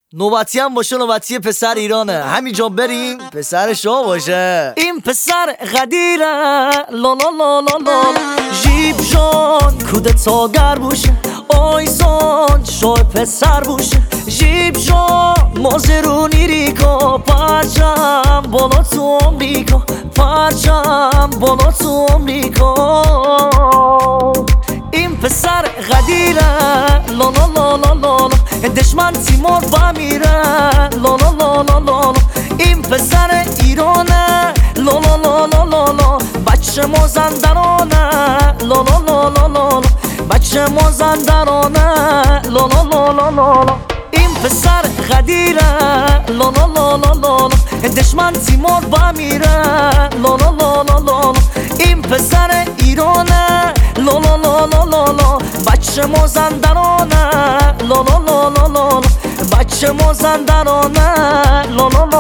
نوبتی هم باشه، نوبتی پسر ایرانه، همینجا بریم پسر شو باشه. این پسر غدیره لا لا لا لا لا، جیب جان کودتاگر باشه، آیزان شو پسر باشه. جیب جان مازرونی ریکا، پرچم بالا تو آمریکا، پرچم بالا تو آمریکا. این پسر غدیره لا لا لا لا لا، دشمن تیمور بمیره لا لا لا لا لا. این پسر ایرانه لا لا لا لا لا لا، بچه مازندرانه لا لا لا لا لا، بچه مازندرانه لا لا لا لا لا. این پسر غدیره لا لا لا لا لا، دشمن تیمور بمیره لا لا لا لا لا. این پسر ایرانه لا لا لا لا لا لا، بچه مازندرانه لا لا لا لا لا، بچه مازندرانه لا لا لا